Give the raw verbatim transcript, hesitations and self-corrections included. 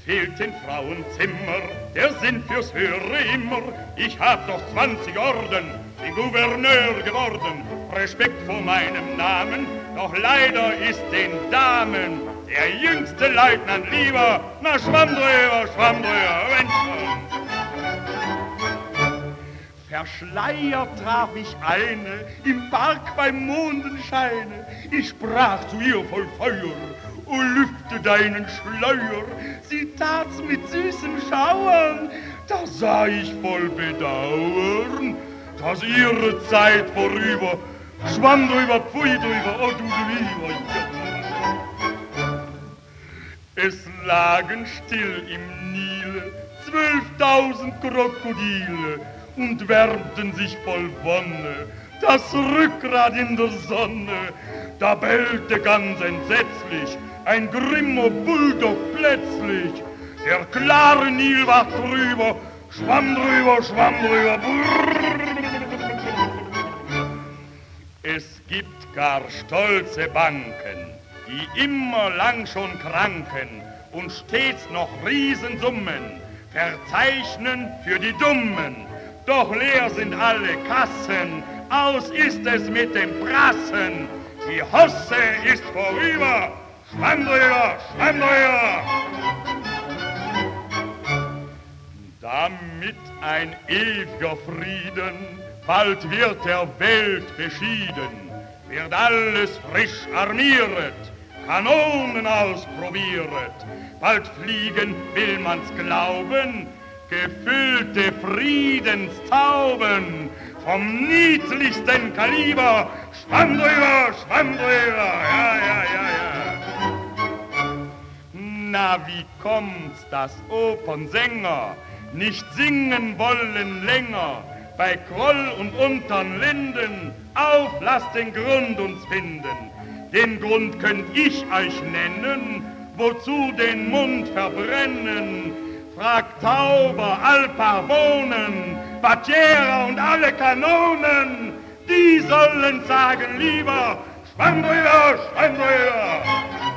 fehlt den Frauenzimmer, der Sinn fürs Höhere immer. Ich hab doch zwanzig Orden, bin Gouverneur geworden, Respekt vor meinem Namen, doch leider ist den Damen der jüngste Leutnant lieber, na Schwamm drüber, Schwamm drüber, wenn schon. Verschleiert traf ich eine im Park beim Mondenscheine. Ich sprach zu ihr voll Feuer, o lüfte deinen Schleier. Sie tat's mit süßen Schauern, da sah ich voll Bedauern, dass ihre Zeit vorüber, schwamm drüber, pfui drüber, oh du lieber Gott. Es lagen still im Nile zwölftausend Krokodile und wärmten sich voll Wonne, das Rückgrat in der Sonne. Da bellte ganz entsetzlich ein grimmer Bulldog plötzlich. Der klare Nil war drüber, schwamm drüber, schwamm drüber. Es gibt gar stolze Banken, die immer lang schon kranken und stets noch Riesensummen verzeichnen für die Dummen. Doch leer sind alle Kassen, aus ist es mit dem Prassen. Die Hosse ist vorüber, schwamm drüber, schwamm drüber. Damit ein ewiger Frieden, bald wird der Welt beschieden, wird alles frisch armieret, Kanonen ausprobiert, bald fliegen, will man's glauben, gefüllte Friedenstauben vom niedlichsten Kaliber, schwamm drüber, schwamm drüber, ja, ja, ja, ja. Na, wie kommt's, dass Opernsänger nicht singen wollen länger, bei Kroll und untern Linden, auf, lasst den Grund uns finden. Den Grund könnt ich euch nennen, wozu den Mund verbrennen. Fragt Tauber, Alparvonen, Bacchera und alle Kanonen, die sollen sagen lieber, schwamm drüber, schwamm drüber.